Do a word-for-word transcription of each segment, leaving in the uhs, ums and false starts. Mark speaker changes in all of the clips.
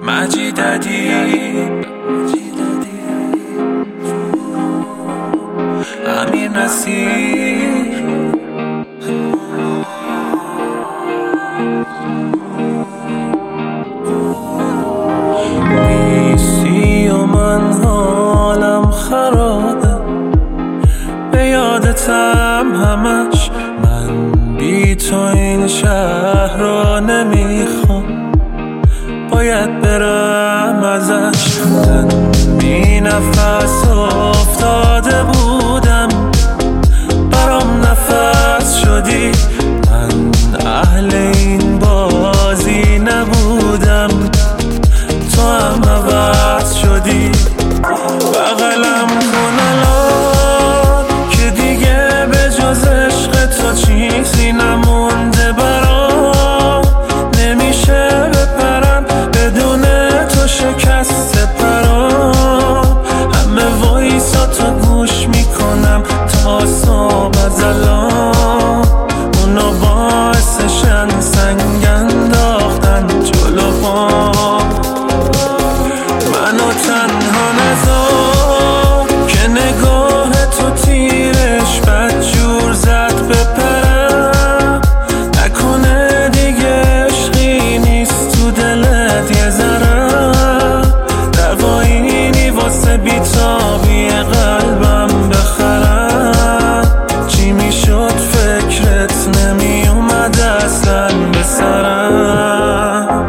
Speaker 1: مجید ادیب، امیر نصیر، نیستی و من حالم خرابه، به یادتم همش، من بی تو این شهر را نمیخوام، باید برم ازش. من بی نفس افتاده بودم، برام نفس شدی، من اهل این بازی نبودم، تو هم عوض شدی. بغلم کن الان که دیگه به جز عشق تو چیزی نمونده برام، نمیشه بپرم بدون تو شکست پرام، همه وایسا تو گوش میکنم تا صبح از الان، اونا باعثشن سنگ انداختن جلو پام، منو تنها نذار که نگاه تو تیرش بدجور زد بپرم، نکنه دیگه عشقی نیست تو دلت یه ذره، دوایینی واسه بیتابی قلبم بخرم، چی میشد فکرت نمی اومد اصلا به سرم.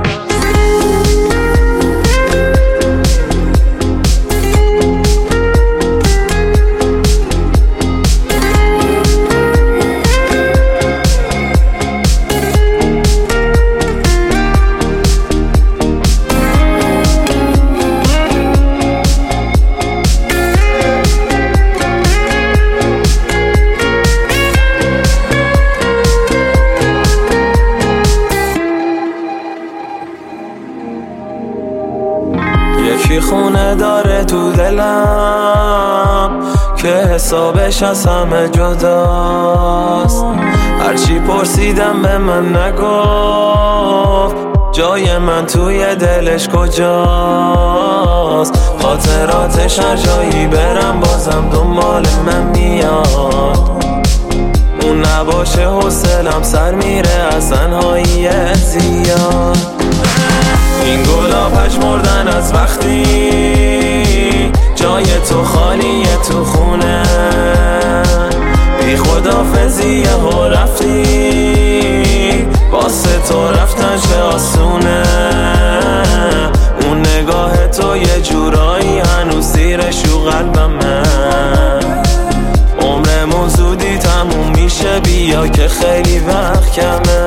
Speaker 1: یکی خونه داره تو دلم که حسابش از همه جداست، هرچی پرسیدم به من نگفت جای من توی دلش کجاست، خاطراتش هر جایی برم بازم دنبال من میاد، اون نباشه حوصلم سر میره از تنهایی زیاد، این گلا پژمردن از وقتی جای تو خالیه تو خونه، بی خدافزی ها رفتی واسه تو رفتن چه آسونه، اون نگاه تو یه جورایی هنوز زیرش و قلبمه، عمرمون زودی تموم میشه بیا که خیلی وقت کمه.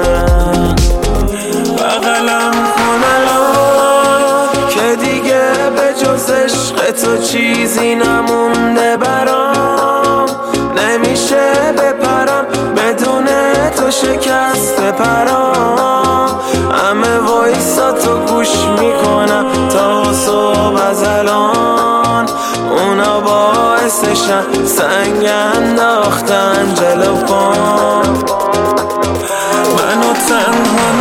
Speaker 1: بغلم کن الان که دیگه به جز عشق تو چیزی نمونده برام، نمیشه بپرم بدون تو شکست پرام، همه وایسا تو گوش میکنم تا صبح از الان، اونا باعثشن سنگ انداختن جلو پام، منو تنها